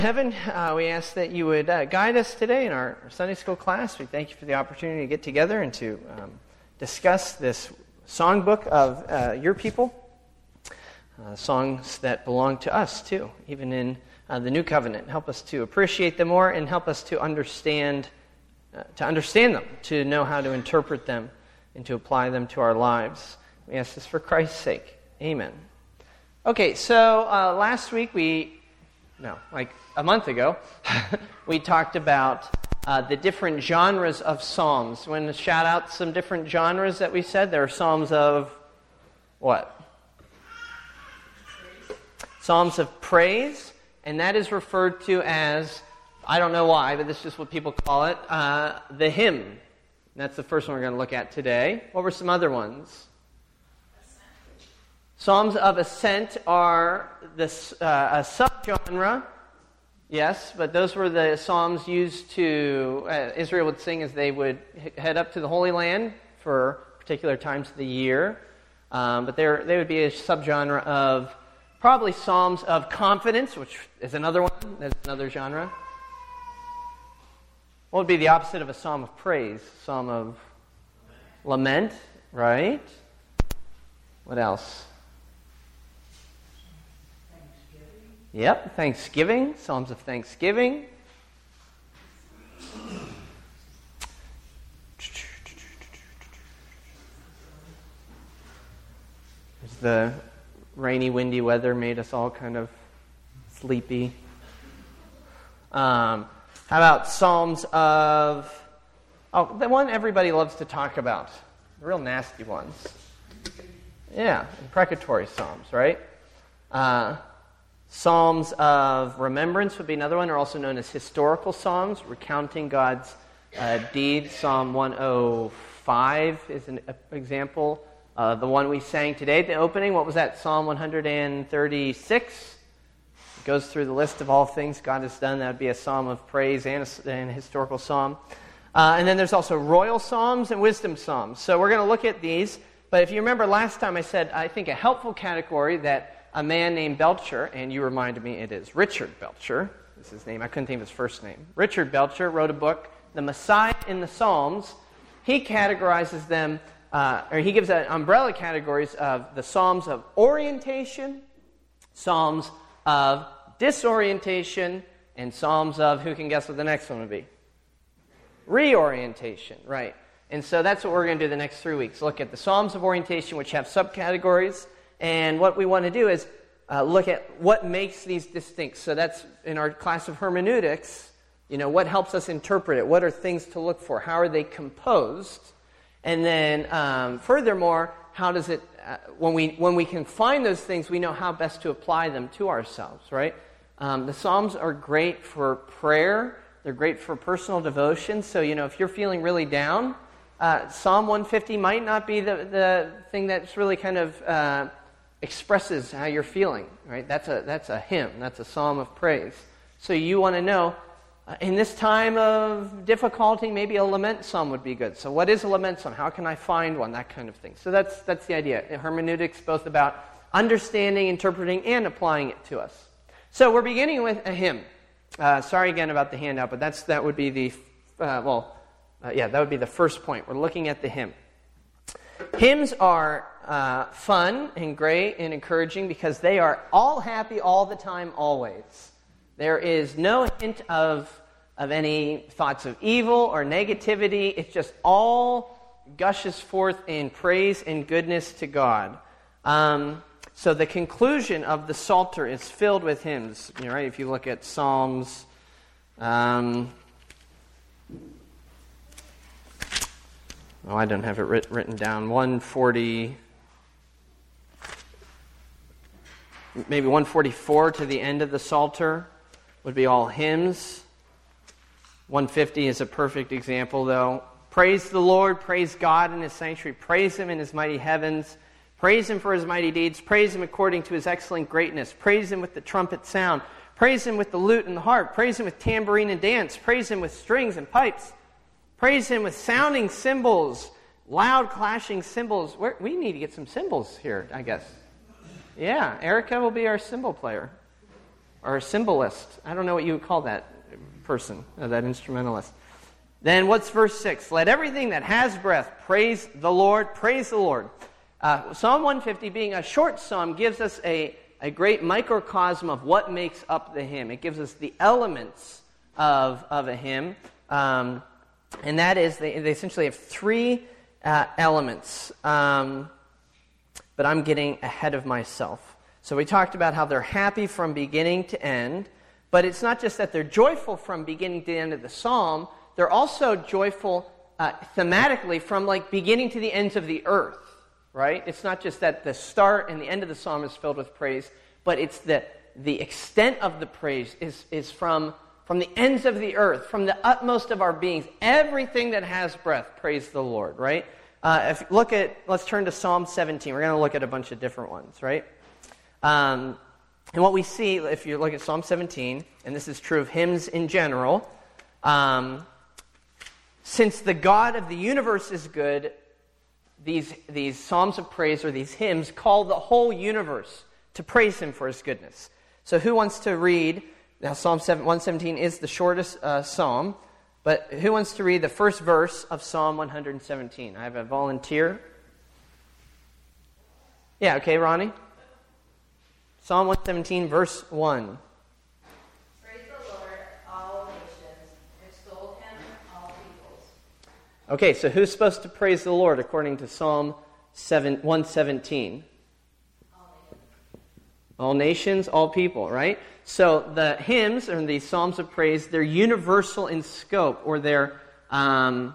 Heaven, we ask that you would guide us today in our Sunday school class. We thank you for the opportunity to get together and to discuss this songbook of your people, songs that belong to us too, even in the New Covenant. Help us to appreciate them more and help us to understand them, to know how to interpret them and to apply them to our lives. We ask this for Christ's sake. Amen. Okay, so last week a month ago, we talked about the different genres of psalms. I'm going to shout out some different genres that we said. There are psalms of what? Psalms of praise, and that is referred to as, I don't know why, but this is just what people call it, the hymn. And that's the first one we're going to look at today. What were some other ones? Psalms of ascent are a subgenre. Yes, but those were the psalms used to, Israel would sing as they would head up to the Holy Land for particular times of the year. But they would be a subgenre of probably psalms of confidence, which is another one. That's another genre. What would be the opposite of a psalm of praise? Psalm of lament, right? What else? Yep, Thanksgiving, Psalms of Thanksgiving. The rainy, windy weather made us all kind of sleepy. How about Psalms of... Oh, the one everybody loves to talk about. The real nasty ones. Yeah, imprecatory Psalms, right? Psalms of remembrance would be another one, or also known as historical psalms, recounting God's deeds. Psalm 105 is an example. The one we sang today at the opening, what was that? Psalm 136. It goes through the list of all things God has done. That would be a psalm of praise and a historical psalm. And then there's also royal psalms and wisdom psalms. So we're going to look at these. But if you remember last time I said, I think a helpful category that a man named Belcher, and you reminded me it is Richard Belcher, is his name. I couldn't think of his first name. Richard Belcher wrote a book, The Messiah in the Psalms. He categorizes them, or he gives umbrella categories of the Psalms of orientation, Psalms of disorientation, and Psalms of, who can guess what the next one would be? Reorientation, right. And so that's what we're going to do the next 3 weeks. Look at the Psalms of orientation, which have subcategories. And what we want to do is look at what makes these distinct. So that's in our class of hermeneutics, what helps us interpret it? What are things to look for? How are they composed? And then furthermore, how does it, when we can find those things, we know how best to apply them to ourselves, right? The Psalms are great for prayer. They're great for personal devotion. So, if you're feeling really down, Psalm 150 might not be the thing that's really kind of expresses how you're feeling, right? That's a hymn. That's a psalm of praise. So you want to know, in this time of difficulty, maybe a lament psalm would be good. So what is a lament psalm? How can I find one? That kind of thing. So that's the idea. Hermeneutics, both about understanding, interpreting, and applying it to us. So we're beginning with a hymn. Sorry again about the handout, but that would be that would be the first point. We're looking at the hymn. Hymns are fun and great and encouraging because they are all happy all the time, always. There is no hint of any thoughts of evil or negativity. It just all gushes forth in praise and goodness to God. So the conclusion of the Psalter is filled with hymns. Right? If you look at Psalms... I don't have it written down. 140, maybe 144 to the end of the Psalter would be all hymns. 150 is a perfect example, though. Praise the Lord, praise God in His sanctuary, praise Him in His mighty heavens, praise Him for His mighty deeds, praise Him according to His excellent greatness, praise Him with the trumpet sound, praise Him with the lute and the harp, praise Him with tambourine and dance, praise Him with strings and pipes, praise Him with sounding cymbals, loud clashing cymbals. We need to get some cymbals here, I guess. Yeah, Erica will be our cymbal player. or a symbolist. I don't know what you would call that person, that instrumentalist. Then what's verse 6? Let everything that has breath praise the Lord. Praise the Lord. Psalm 150, being a short psalm, gives us a great microcosm of what makes up the hymn. It gives us the elements of a hymn. And that is, they essentially have three elements. But I'm getting ahead of myself. So we talked about how they're happy from beginning to end. But it's not just that they're joyful from beginning to the end of the psalm. They're also joyful thematically from like beginning to the ends of the earth, right? It's not just that the start and the end of the psalm is filled with praise, but it's the extent of the praise is from the ends of the earth, from the utmost of our beings. Everything that has breath, praise the Lord, right? Let's turn to Psalm 17. We're going to look at a bunch of different ones, right? And what we see, if you look at Psalm 17, and this is true of hymns in general, since the God of the universe is good, these psalms of praise, or these hymns, call the whole universe to praise him for his goodness. So who wants to read? Now Psalm 117 is the shortest psalm, but who wants to read the first verse of Psalm 117? I have a volunteer. Yeah, okay, Ronnie. Psalm 117, verse 1. Praise the Lord, all nations. Extol him, all peoples. Okay, so who's supposed to praise the Lord according to Psalm 117? All nations, all people, right? So the hymns, or these psalms of praise, they're universal in scope, or they're, I'll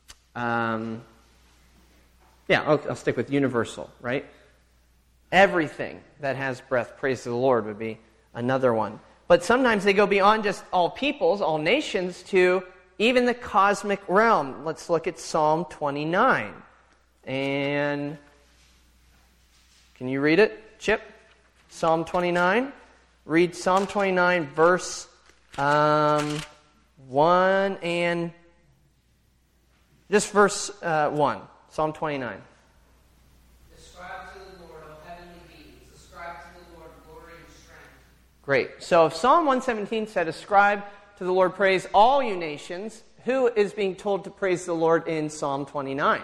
stick with universal, right? Everything that has breath, praise the Lord, would be another one. But sometimes they go beyond just all peoples, all nations, to even the cosmic realm. Let's look at Psalm 29. And can you read it, Chip? Psalm 29. Read Psalm 29, verse 1 and... just verse 1. Psalm 29. Ascribe to the Lord, O heavenly beings. Ascribe to the Lord glory and strength. Great. So if Psalm 117 said, ascribe to the Lord praise, all you nations, who is being told to praise the Lord in Psalm 29?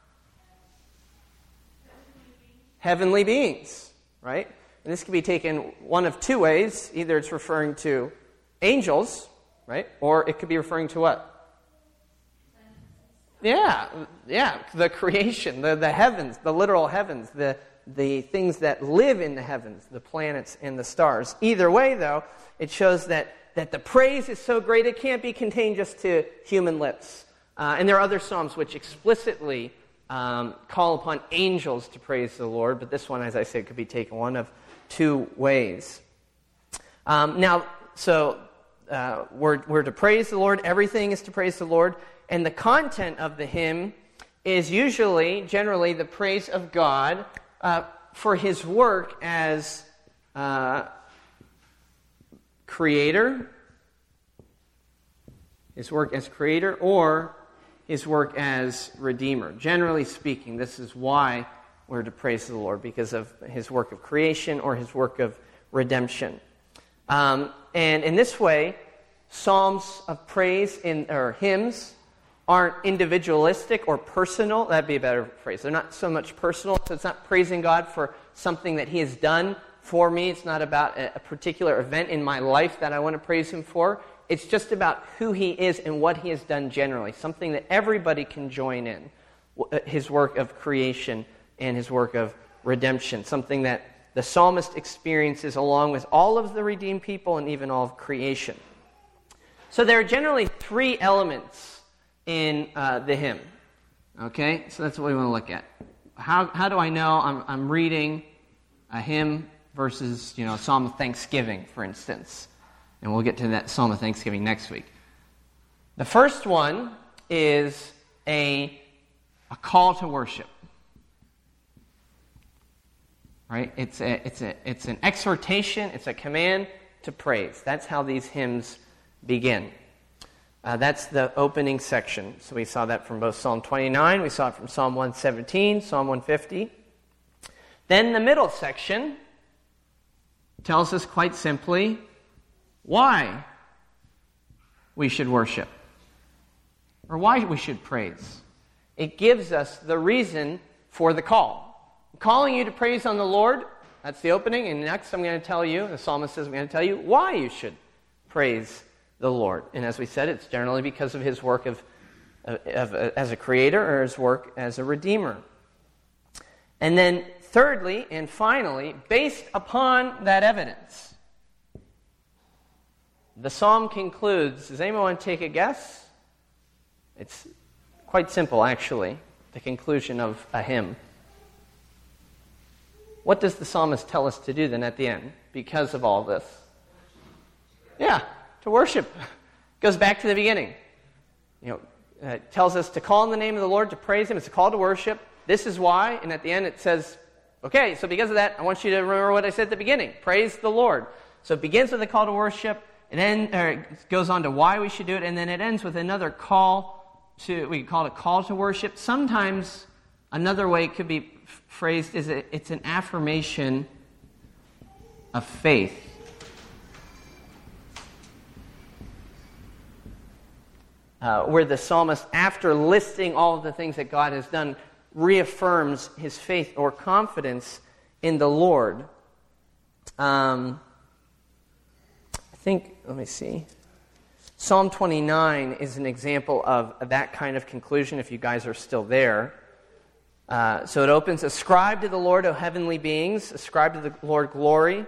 Heavenly beings, right? And this can be taken one of two ways. Either it's referring to angels, right? Or it could be referring to what? Yeah, the creation, the heavens, the literal heavens, the things that live in the heavens, the planets and the stars. Either way, though, it shows that the praise is so great it can't be contained just to human lips. And there are other psalms which explicitly call upon angels to praise the Lord, but this one, as I said, could be taken one of two ways. We're to praise the Lord. Everything is to praise the Lord. And the content of the hymn is generally, the praise of God for his work as creator, or his work as redeemer. Generally speaking, this is why we're to praise the Lord, because of his work of creation or his work of redemption. And in this way, psalms of praise or hymns aren't individualistic or personal. That'd be a better phrase. They're not so much personal, so it's not praising God for something that he has done for me. It's not about a particular event in my life that I want to praise him for. It's just about who he is and what he has done generally, something that everybody can join in, his work of creation and his work of redemption, something that the psalmist experiences along with all of the redeemed people and even all of creation. So there are generally three elements in the hymn. Okay, so that's what we want to look at. How do I know I'm reading a hymn versus a psalm of thanksgiving, for instance? And we'll get to that psalm of thanksgiving next week. The first one is a call to worship. Right? It's an exhortation. It's a command to praise. That's how these hymns begin. That's the opening section. So we saw that from both Psalm 29, we saw it from Psalm 117, Psalm 150. Then the middle section tells us quite simply why we should worship or why we should praise. It gives us the reason for the call. I'm calling you to praise on the Lord. That's the opening. And next I'm going to tell you, the psalmist says, I'm going to tell you why you should praise the Lord. And as we said, it's generally because of his work as a creator or his work as a redeemer. And then thirdly and finally, based upon that evidence, the psalm concludes. Does anyone want to take a guess? It's quite simple, actually, the conclusion of a hymn. What does the psalmist tell us to do then at the end because of all this? Yeah, to worship. Goes back to the beginning. It tells us to call on the name of the Lord, to praise him. It's a call to worship. This is why. And at the end it says, okay, so because of that, I want you to remember what I said at the beginning. Praise the Lord. So it begins with a call to worship, and then it goes on to why we should do it, and then it ends with another call to, we call it a call to worship. Sometimes another way it could be phrased is it's an affirmation of faith. Where the psalmist, after listing all of the things that God has done, reaffirms his faith or confidence in the Lord. I think, let me see. Psalm 29 is an example of that kind of conclusion, if you guys are still there. So it opens, ascribe to the Lord, O heavenly beings, ascribe to the Lord glory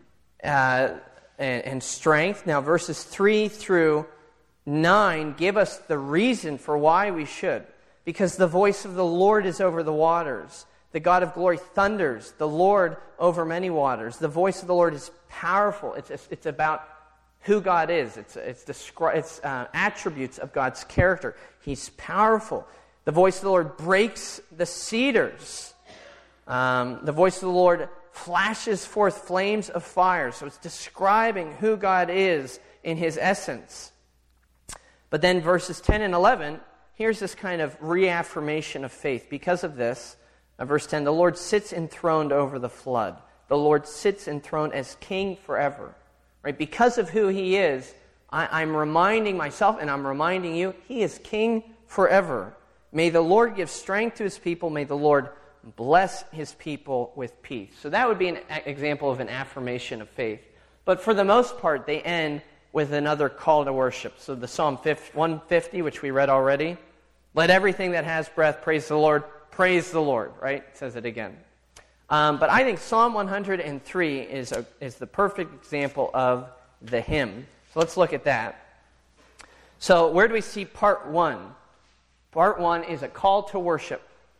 and strength. Now verses 3 through 9 give us the reason for why we should. Because the voice of the Lord is over the waters. The God of glory thunders. The Lord over many waters. The voice of the Lord is powerful. It's about who God is. It's attributes of God's character. He's powerful. The voice of the Lord breaks the cedars. The voice of the Lord flashes forth flames of fire. So it's describing who God is in his essence. But then verses 10 and 11, here's this kind of reaffirmation of faith. Because of this, verse 10, the Lord sits enthroned over the flood. The Lord sits enthroned as king forever. Right? Because of who he is, I'm reminding myself and I'm reminding you, he is king forever. May the Lord give strength to his people. May the Lord bless his people with peace. So that would be an example of an affirmation of faith. But for the most part, they end with another call to worship. So the Psalm 150, which we read already, let everything that has breath praise the Lord, right? It says it again. But I think Psalm 103 is the perfect example of the hymn. So let's look at that. So where do we see part 1? Part 1 is a call to worship.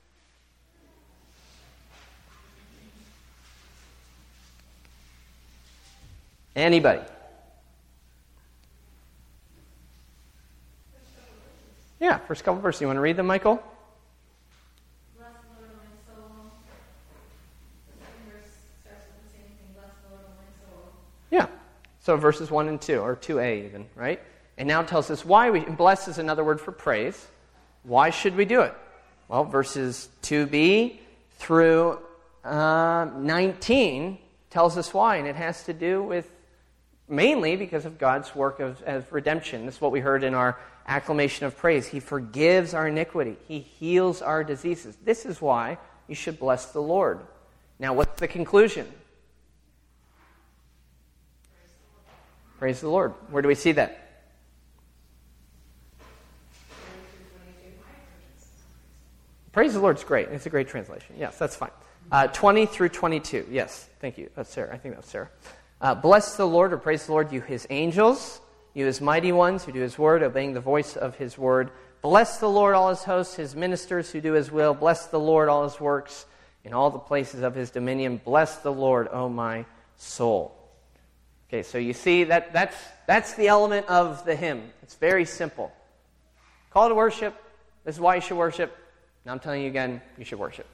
Anybody? Yeah, first couple verses. You want to read them, Michael? Bless the Lord, O my soul. The second verse starts with the same thing. Bless the Lord, O my soul. Yeah. So verses 1 and 2, or 2a even, right? And now it tells us why we... Bless is another word for praise. Why should we do it? Well, verses 2b through 19 tells us why, and it has to do with mainly because of God's work of redemption. This is what we heard in our acclamation of praise. He forgives our iniquity. He heals our diseases. This is why you should bless the Lord. Now, what's the conclusion? Praise the Lord. Where do we see that? Praise the Lord's great. It's a great translation. Yes, that's fine. 20 through 22. Yes, thank you. That's Sarah. I think that's Sarah. Bless the Lord, or praise the Lord, you his angels, you his mighty ones who do his word, obeying the voice of his word. Bless the Lord, all his hosts, his ministers who do his will. Bless the Lord, all his works, in all the places of his dominion. Bless the Lord, O my soul. Okay, so you see that's the element of the hymn. It's very simple. Call to worship. This is why you should worship. Now I'm telling you again, you should worship.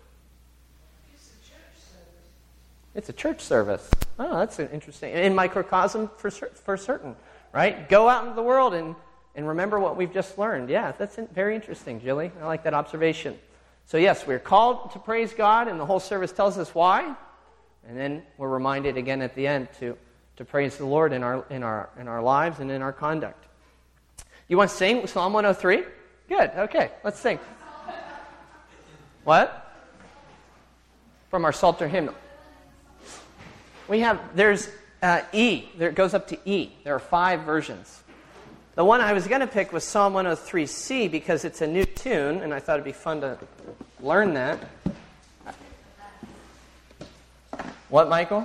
It's a church service. Oh, that's interesting. In microcosm for certain, right? Go out into the world and remember what we've just learned. Yeah, that's very interesting, Jilly. I like that observation. So yes, we're called to praise God, and the whole service tells us why. And then we're reminded again at the end to to praise the Lord in our lives and in our conduct. You want to sing Psalm 103? Good. Okay, let's sing. What? From our Psalter hymnal. There's E. It goes up to E. There are 5 versions. The one I was going to pick was Psalm 103C because it's a new tune, and I thought it'd be fun to learn that. What, Michael?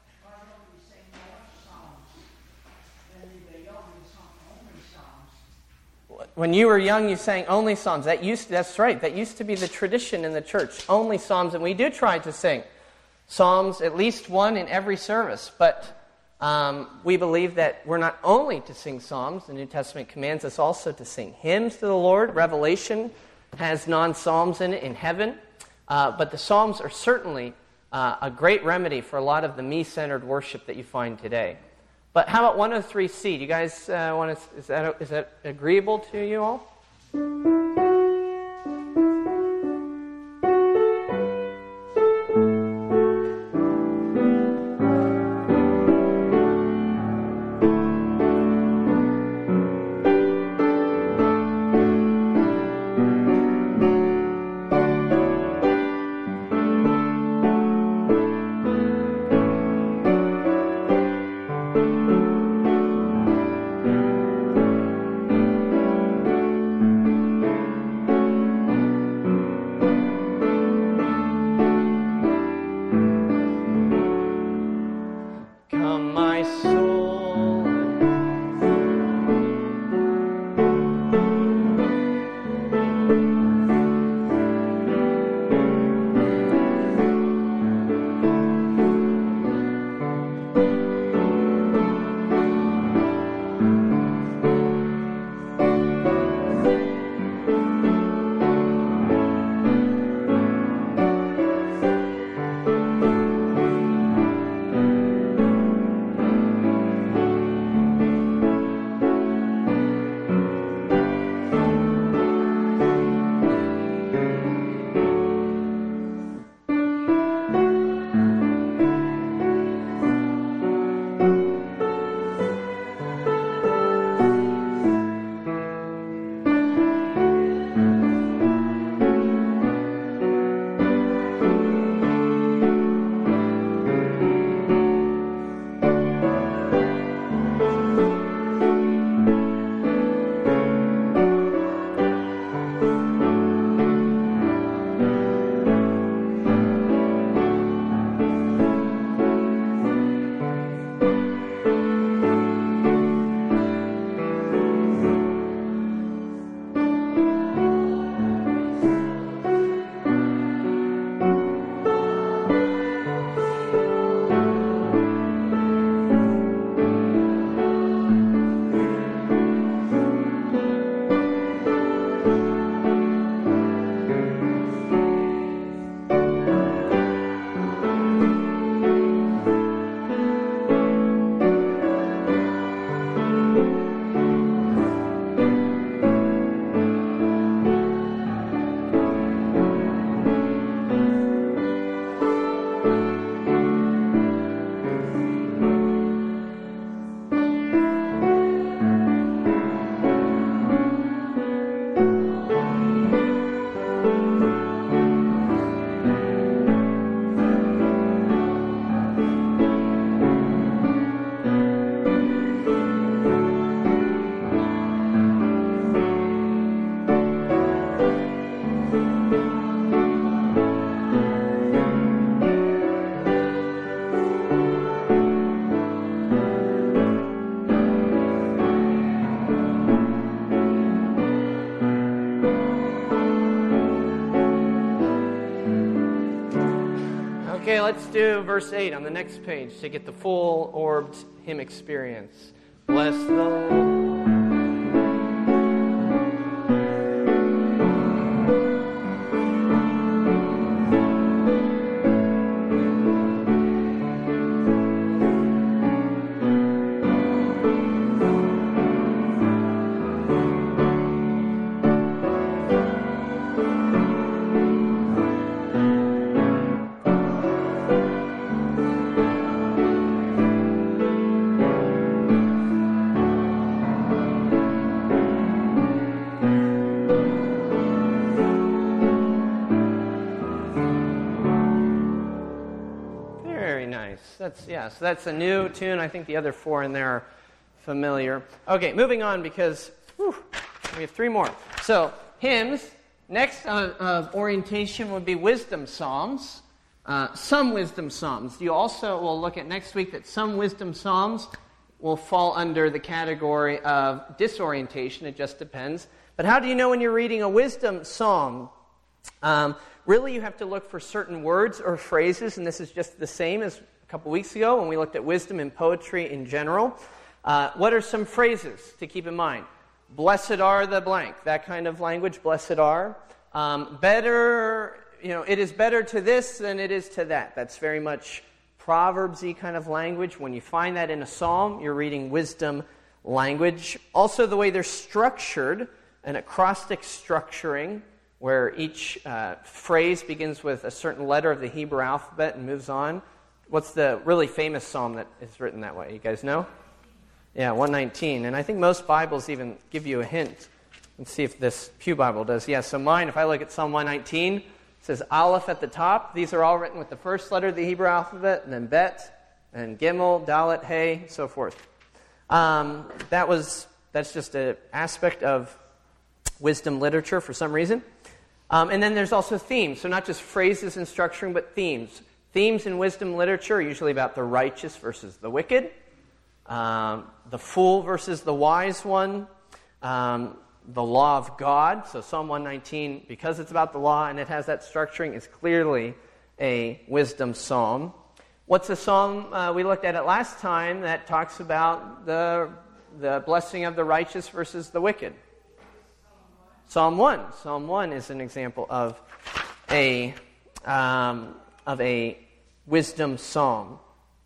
When you were young, you sang only psalms. That's right. That used to be the tradition in the church. Only psalms. And we do try to sing psalms, at least one in every service. But we believe that we're not only to sing psalms. The New Testament commands us also to sing hymns to the Lord. Revelation has non-psalms in it in heaven. But the psalms are certainly a great remedy for a lot of the me-centered worship that you find today. But how about 103C? Do you guys want to? Is that agreeable to you all? Okay, let's do verse 8 on the next page to get the full orbed hymn experience. Bless the Lord. So that's a new tune. I think the other 4 in there are familiar. Okay, moving on because we have 3 more. So hymns. Next of orientation would be wisdom psalms. Some wisdom psalms. You also will look at next week that some wisdom psalms will fall under the category of disorientation. It just depends. But how do you know when you're reading a wisdom psalm? Really, you have to look for certain words or phrases, and this is just the same as a couple weeks ago when we looked at wisdom and poetry in general. What are some phrases to keep in mind? Blessed are the blank, that kind of language, blessed are. Better, it is better to this than it is to that. That's very much Proverbs-y kind of language. When you find that in a psalm, you're reading wisdom language. Also, the way they're structured, an acrostic structuring, where each phrase begins with a certain letter of the Hebrew alphabet and moves on. What's the really famous psalm that is written that way? You guys know? Yeah, 119. And I think most Bibles even give you a hint. Let's see if this Pew Bible does. Yeah, so mine, if I look at Psalm 119, it says Aleph at the top. These are all written with the first letter of the Hebrew alphabet, and then Bet, and Gimel, Dalet, Hey, so forth. That's just an aspect of wisdom literature for some reason. And then there's also themes. So not just phrases and structuring, but themes. Themes in wisdom literature are usually about the righteous versus the wicked, the fool versus the wise one, the law of God. So Psalm 119, because it's about the law and it has that structuring, is clearly a wisdom psalm. What's the psalm we looked at it last time that talks about the blessing of the righteous versus the wicked? Psalm 1. Psalm 1 is an example of a wisdom psalm.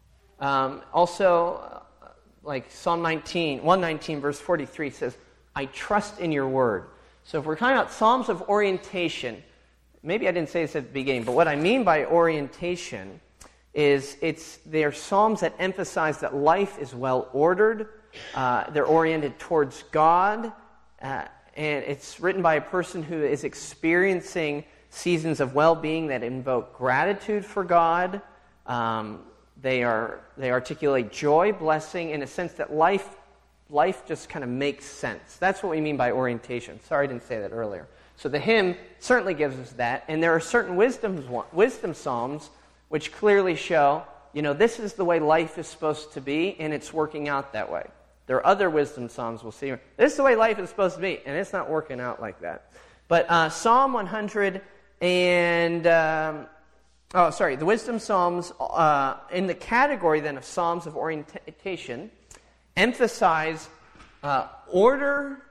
Also, like Psalm 119, verse 43 says, I trust in your word. So if we're talking about psalms of orientation, maybe I didn't say this at the beginning, but what I mean by orientation is they're psalms that emphasize that life is well ordered. They're oriented towards God. And it's written by a person who is experiencing seasons of well-being that invoke gratitude for God. They articulate joy, blessing, in a sense that life just kind of makes sense. That's what we mean by orientation. Sorry I didn't say that earlier. So the hymn certainly gives us that. And there are certain wisdom psalms which clearly show, this is the way life is supposed to be, and it's working out that way. There are other wisdom psalms we'll see. This is the way life is supposed to be, and it's not working out like that. But Psalm 100 and... the wisdom psalms in the category then of psalms of orientation emphasize order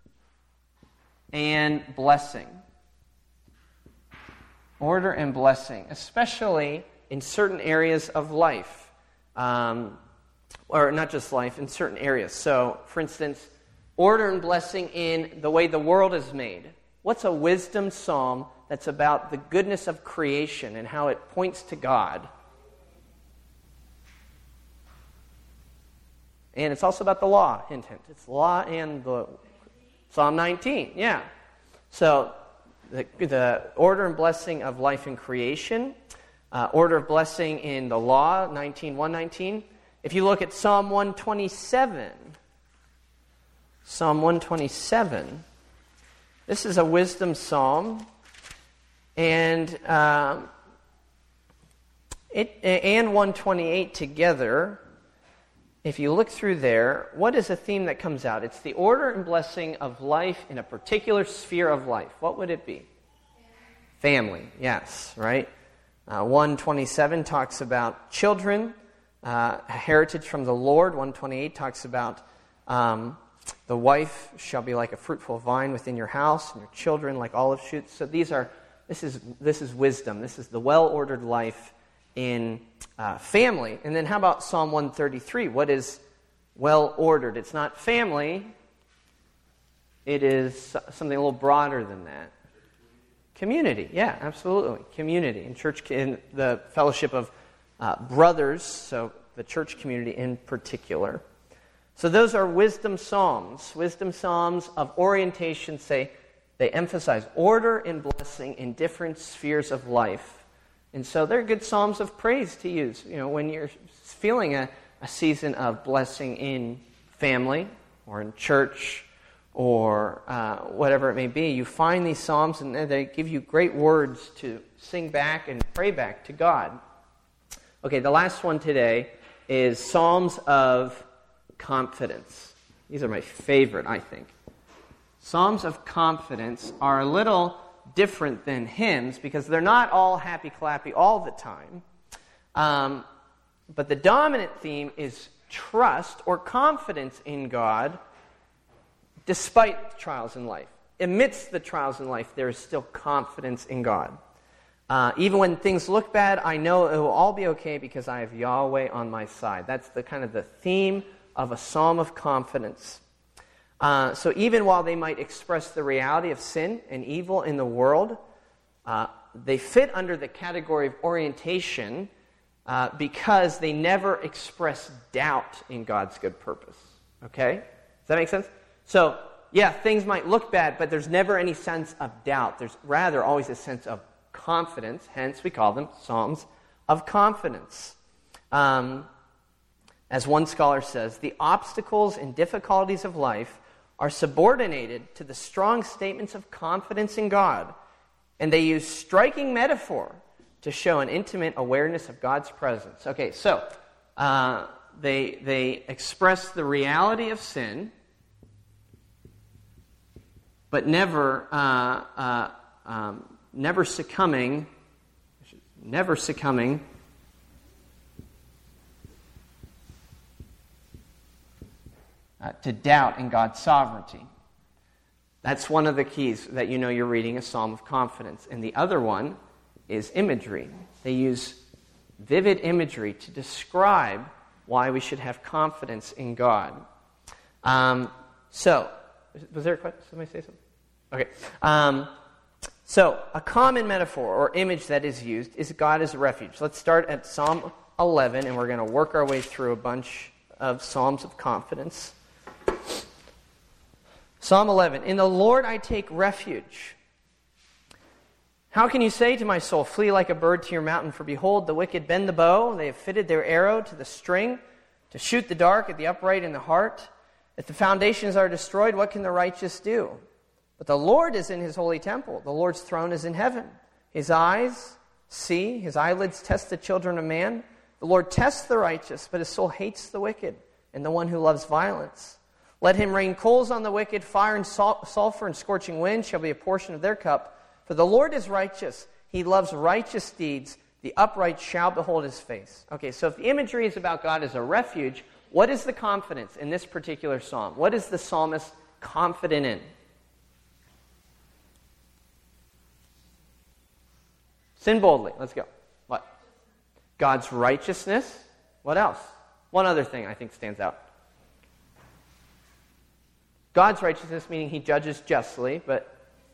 and blessing. Order and blessing, especially in certain areas of life. Or not just life, in certain areas. So, for instance, order and blessing in the way the world is made. What's a wisdom psalm that's about the goodness of creation and how it points to God? And it's also about the law, hint, hint. It's law and the Psalm 19, yeah. So the order and blessing of life in creation, order of blessing in the law, 119. If you look at Psalm 127, this is a wisdom psalm, and 128 together. If you look through there, what is a theme that comes out? It's the order and blessing of life in a particular sphere of life. What would it be? Family, yes, right? 127 talks about children, heritage from the Lord. 128 talks about the wife shall be like a fruitful vine within your house, and your children like olive shoots. So this is wisdom. This is the well-ordered life in family. And then how about Psalm 133? What is well-ordered? It's not family. It is something a little broader than that. Community, yeah, absolutely. Community. In church, in the fellowship of brothers, so the church community in particular. So those are wisdom psalms. Wisdom psalms of orientation they emphasize order and blessing in different spheres of life. And so they're good psalms of praise to use, when you're feeling a season of blessing in family or in church or whatever it may be. You find these psalms and they give you great words to sing back and pray back to God. Okay, the last one today is Psalms of Confidence. These are my favorite, I think. Psalms of Confidence are a little different than hymns because they're not all happy-clappy all the time. But the dominant theme is trust or confidence in God despite trials in life. Amidst the trials in life, there is still confidence in God. Even when things look bad, I know it will all be okay because I have Yahweh on my side. That's the kind of the theme of a psalm of confidence. So even while they might express the reality of sin and evil in the world, they fit under the category of orientation because they never express doubt in God's good purpose. Okay? Does that make sense? So, yeah, things might look bad, but there's never any sense of doubt. There's rather always a sense of confidence. Hence, we call them Psalms of Confidence. As one scholar says, the obstacles and difficulties of life are subordinated to the strong statements of confidence in God, and they use striking metaphor to show an intimate awareness of God's presence. Okay, so they express the reality of sin, but never succumbing to doubt in God's sovereignty. That's one of the keys that you're reading a psalm of confidence. And the other one is imagery. They use vivid imagery to describe why we should have confidence in God. So, was there a question? Somebody say something? Okay. So, a common metaphor or image that is used is God as a refuge. Let's start at Psalm 11, and we're going to work our way through a bunch of Psalms of confidence. Psalm 11, in the Lord I take refuge. How can you say to my soul, flee like a bird to your mountain? For behold, the wicked bend the bow. They have fitted their arrow to the string to shoot the dark at the upright in the heart. If the foundations are destroyed, what can the righteous do? But the Lord is in his holy temple. The Lord's throne is in heaven. His eyes see, his eyelids test the children of man. The Lord tests the righteous, but his soul hates the wicked and the one who loves violence. Let him rain coals on the wicked, fire and sulfur and scorching wind shall be a portion of their cup. For the Lord is righteous. He loves righteous deeds. The upright shall behold his face. Okay, so if the imagery is about God as a refuge, what is the confidence in this particular psalm? What is the psalmist confident in? Sin boldly. Let's go. What? God's righteousness. What else? One other thing I think stands out. God's righteousness, meaning he judges justly, but...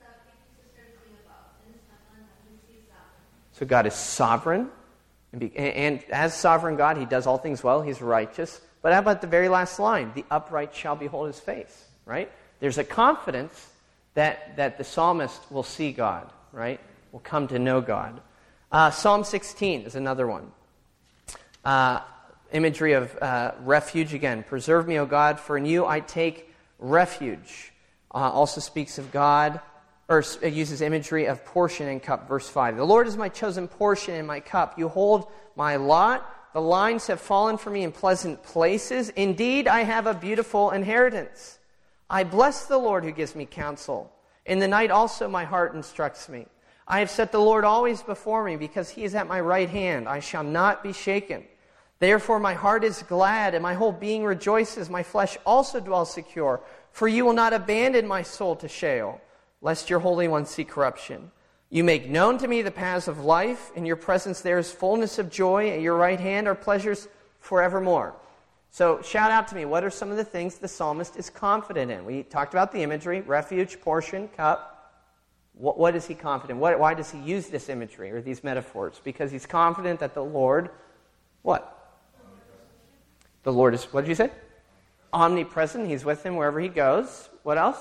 So God is sovereign, and as sovereign God, he does all things well, he's righteous. But how about the very last line? The upright shall behold his face, right? There's a confidence that the psalmist will see God, right? Will come to know God. Psalm 16 is another one. Imagery of refuge again. Preserve me, O God, for in you I take refuge. Also speaks of God, or it uses imagery of portion and cup, verse 5. The Lord is my chosen portion and my cup. You hold my lot. The lines have fallen for me in pleasant places. Indeed, I have a beautiful inheritance. I bless the Lord who gives me counsel. In the night also my heart instructs me. I have set the Lord always before me, because he is at my right hand. I shall not be shaken. Therefore my heart is glad, and my whole being rejoices. My flesh also dwells secure. For you will not abandon my soul to Sheol, lest your Holy One see corruption. You make known to me the paths of life. In your presence there is fullness of joy. At your right hand are pleasures forevermore. So shout out to me, what are some of the things the psalmist is confident in? We talked about the imagery, refuge, portion, cup. What is he confident? Why does he use this imagery or these metaphors? Because he's confident that the Lord, what? The Lord is, what did you say? Omnipresent. He's with him wherever he goes. What else?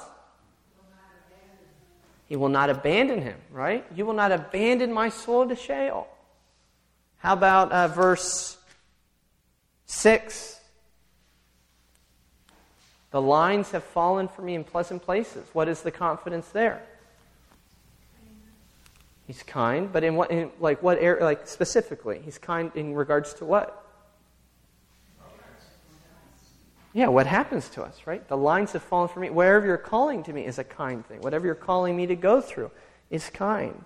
He will not abandon him, right? You will not abandon my soul to Sheol. How about verse 6? The lines have fallen for me in pleasant places. What is the confidence there? He's kind, but in what area, like specifically? He's kind in regards to what? Yeah, what happens to us, right? The lines have fallen for me. Wherever you're calling to me is a kind thing. Whatever you're calling me to go through is kind.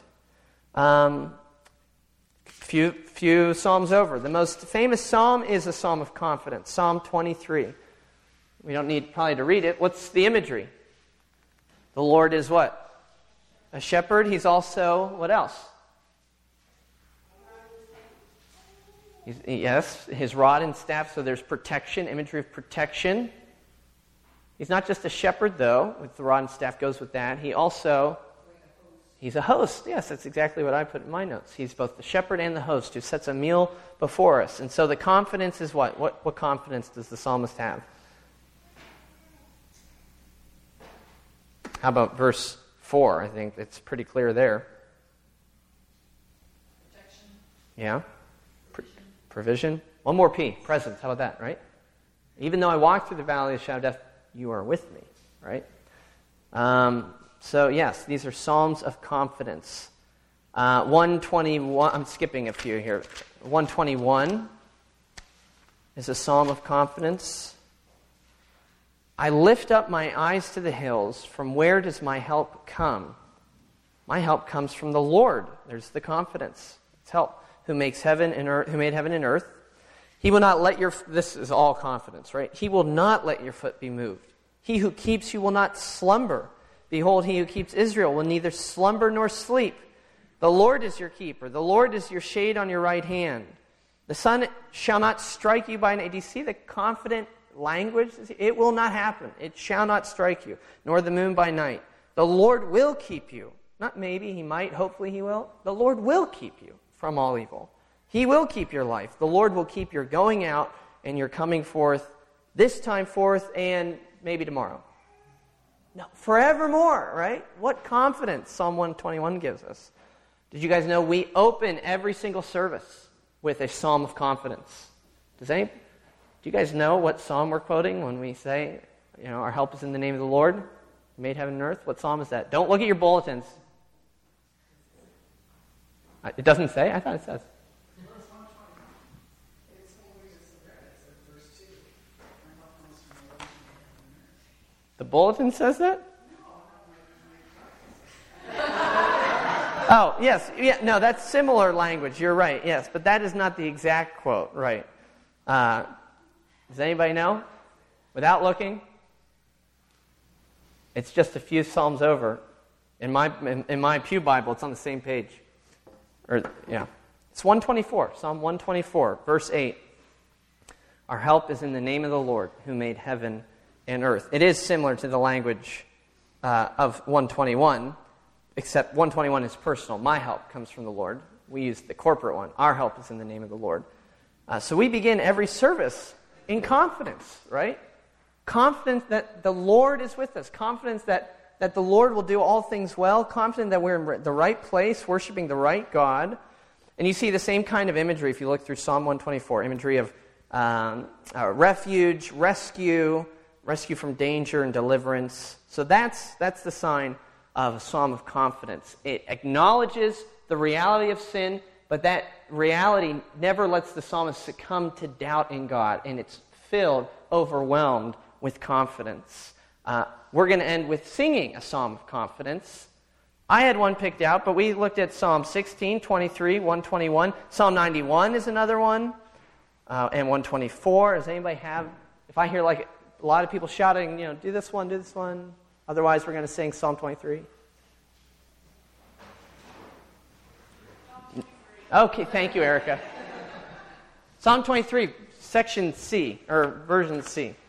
Few psalms over. The most famous psalm is a psalm of confidence, Psalm 23. We don't need probably to read it. What's the imagery? The Lord is what? A shepherd. He's also, what else? Yes, his rod and staff, so there's protection, imagery of protection. He's not just a shepherd, though, with the rod and staff goes with that. He's a host. Yes, that's exactly what I put in my notes. He's both the shepherd and the host who sets a meal before us. And so the confidence is what? What confidence does the psalmist have? How about verse 4? I think it's pretty clear there. Protection. Yeah. Provision. One more P. Presence. How about that, right? Even though I walk through the valley of the shadow of death, you are with me, right? So, yes, these are psalms of confidence. 121, I'm skipping a few here. 121 is a psalm of confidence. I lift up my eyes to the hills. From where does my help come? My help comes from the Lord. There's the confidence. It's help. Who makes heaven and earth, who made heaven and earth. He will not let this is all confidence, right? He will not let your foot be moved. He who keeps you will not slumber. Behold, he who keeps Israel will neither slumber nor sleep. The Lord is your keeper. The Lord is your shade on your right hand. The sun shall not strike you by night. Do you see the confident language? It will not happen. It shall not strike you, nor the moon by night. The Lord will keep you. Not maybe, he might, hopefully he will. The Lord will keep you from all evil. He will keep your life. The Lord will keep your going out and your coming forth, this time forth and maybe tomorrow. No, forevermore, right? What confidence Psalm 121 gives us. Did you guys know we open every single service with a psalm of confidence? Do you guys know what psalm we're quoting when we say, our help is in the name of the Lord, who made heaven and earth? What psalm is that? Don't look at your bulletins. It doesn't say? I thought it says. The bulletin says that? Oh, yes. Yeah, no, that's similar language. You're right, yes. But that is not the exact quote, right? Does anybody know? Without looking? It's just a few psalms over. In my Pew Bible, it's on the same page. It's 124, Psalm 124, verse 8. Our help is in the name of the Lord, who made heaven and earth. It is similar to the language of 121, except 121 is personal. My help comes from the Lord. We use the corporate one. Our help is in the name of the Lord. So we begin every service in confidence, right? Confidence that the Lord is with us. Confidence that the Lord will do all things well. Confident that we're in the right place, worshiping the right God. And you see the same kind of imagery if you look through Psalm 124, imagery of refuge, rescue from danger and deliverance. So that's the sign of a psalm of confidence. It acknowledges the reality of sin, but that reality never lets the psalmist succumb to doubt in God, and it's overwhelmed with confidence. We're going to end with singing a psalm of confidence. I had one picked out, but we looked at Psalm 16, 23, 121. Psalm 91 is another one, and 124. Does anybody have? If I hear like a lot of people shouting, do this one, do this one. Otherwise, we're going to sing Psalm 23. Okay, thank you, Erica. Psalm 23, section C, or version C.